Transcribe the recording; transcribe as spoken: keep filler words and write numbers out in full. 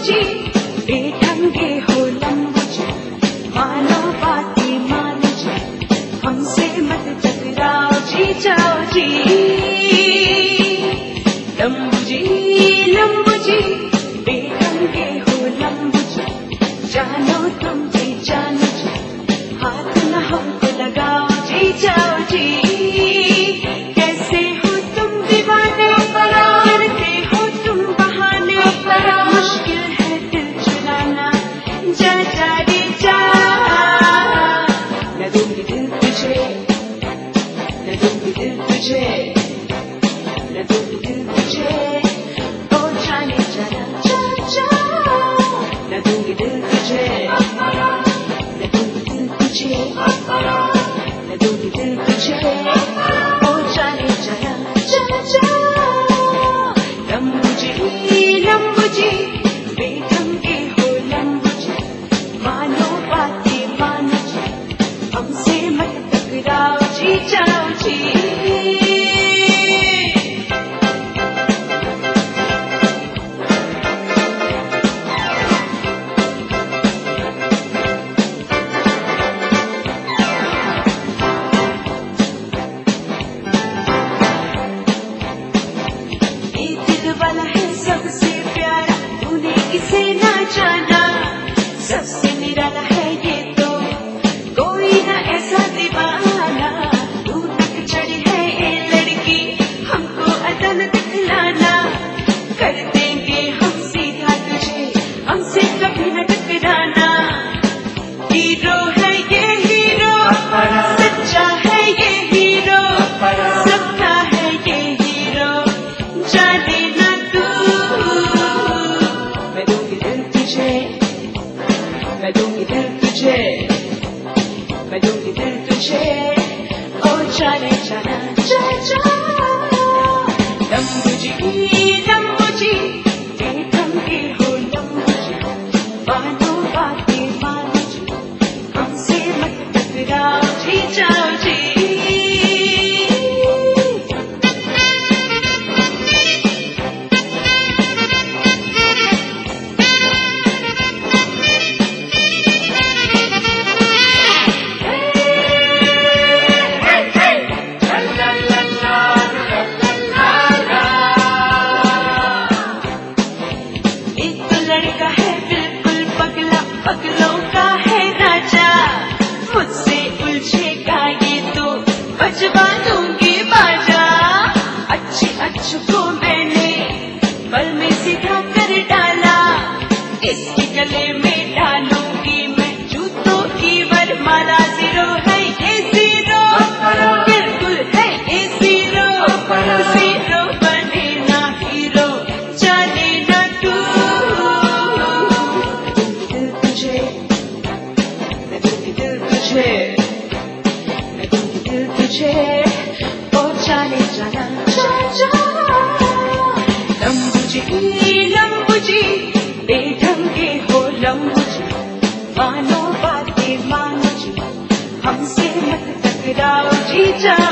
जी बेढंगे हो लंबू जी, मानो बातें मानो जी, हमसे मत टकराओ जी, जाओ जी। लंबू जी लंबू जी बेढंगे हो लंबू जी, जानो तुम जी जानो जी, हाथ न हमको लगाओ जी, जाओ जी। कैसे हो तुम दीवाने, करते हो तुम बहाने, मुश्किल है दिल चुराना, जा जा रे जा। न दूंगी दिल तुझे, न दूंगी दिल तुझे, न दूंगी दिल तुझे, ओ जाने जाना जा जा। न दूंगी दिल तुझे, न दूंगी दिल तुझे, न दूंगी दिल तुझे, ओ जाने जाना जा जा। लंबू जी लंबू जी बेढंगे हो लंबू जी, मानो बातें मानो जी, हमसे मत टकराओ जी, जाओ जी। वाला है सबसे प्यारा, तूने इसे ना जाना, सबसे निराला है ये तो, कोई ना ऐसा दीवाना। तू तक चढ़ी है ये लड़की, हमको अदन दिखलाना, कर देंगे हम सीधा तुझे, हमसे कभी न टकराना। हीरो है ये हीरो, सच्चा है ये हीरो, सबका है ये हीरो, जाने मैं दूंगी दिल तुझे, मैं दूंगी दिल तुझे, ओ जाने जाना जा जा। लंबू जी लंबू जी बेढंगे हो लंबू जी, मानो बातें मानो जी, हमसे मत टकराओ जी, जाओ जी। लड़का है बिल्कुल पगला, पगलों का है राजा, मुझसे उलझेगा ये तो बजवा दूंगी बाजा। अच्छी अच्छी को मैंने पल में सीधा कर डाला, इसके गले में डालूंगी मैं जूतों की वरमाला। जीरो है ये जीरो, बिल्कुल है ये जीरो, जीरो बने ना हीरो, जाने ना तू। मैं दूंगी दिल तुझे, ओ जाने जाना जा जा। लंबू जी लंबू जी बेढंगे हो लंबू जी, मानो बातें मानो जी, हमसे मत टकराओ जी, जा।